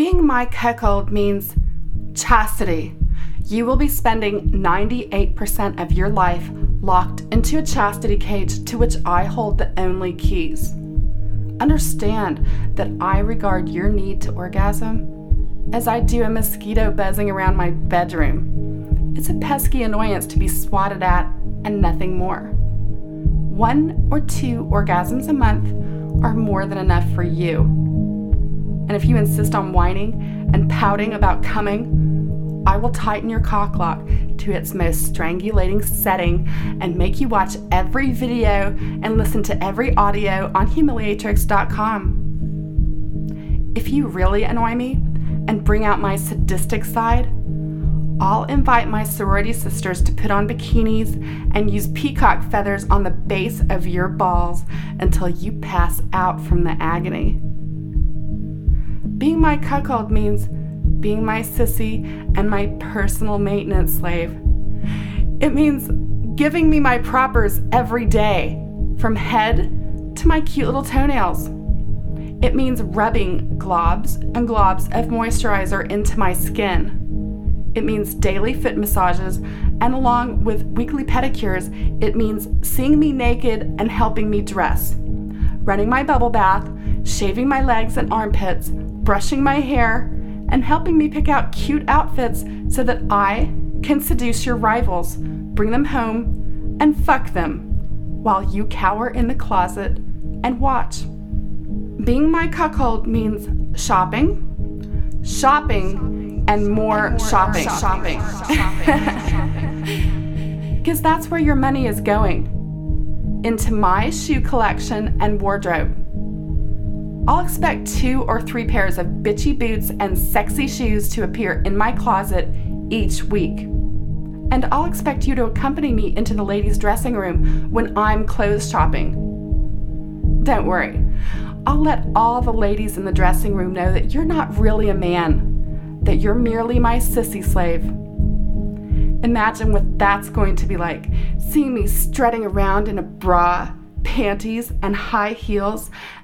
Being my cuckold means chastity. You will be spending 98% of your life locked into a chastity cage to which I hold the only keys. Understand that I regard your need to orgasm as I do a mosquito buzzing around my bedroom. It's a pesky annoyance to be swatted at and nothing more. 1 or 2 orgasms a month are more than enough for you. And if you insist on whining and pouting about coming, I will tighten your cock lock to its most strangulating setting and make you watch every video and listen to every audio on Humiliatrix.com. If you really annoy me and bring out my sadistic side, I'll invite my sorority sisters to put on bikinis and use peacock feathers on the base of your balls until you pass out from the agony. Being my cuckold means being my sissy and my personal maintenance slave. It means giving me my propers every day, from head to my cute little toenails. It means rubbing globs and globs of moisturizer into my skin. It means daily foot massages, and along with weekly pedicures, it means seeing me naked and helping me dress, running my bubble bath, shaving my legs and armpits, brushing my hair, and helping me pick out cute outfits so that I can seduce your rivals, bring them home, and fuck them while you cower in the closet and watch. Being my cuckold means shopping, and more shopping. Because that's where your money is going. Into my shoe collection and wardrobe. I'll expect 2 or 3 pairs of bitchy boots and sexy shoes to appear in my closet each week. And I'll expect you to accompany me into the ladies' dressing room when I'm clothes shopping. Don't worry, I'll let all the ladies in the dressing room know that you're not really a man, that you're merely my sissy slave. Imagine what that's going to be like, seeing me strutting around in a bra, panties, and high heels